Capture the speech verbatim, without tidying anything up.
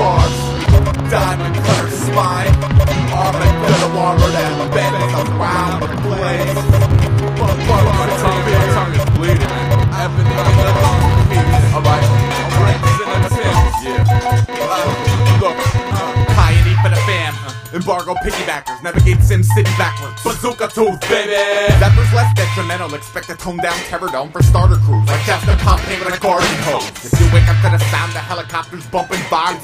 bars. Diamond cutter spine, armadillo armor that bends around the blade. Fuck, fuck, my tongue, my tongue is bleeding. Evan, alright, bricks in a tin. Yeah. Uh, look, uh, Coyote for the fam. Embargo piggybackers, navigate Sim City backwards. Bazooka tooth, baby! Zeppers less detrimental, expect a toned down terror dome for starter crews. Like Chester Company with a garden hose. If you wake up to the sound of helicopters bumping vibes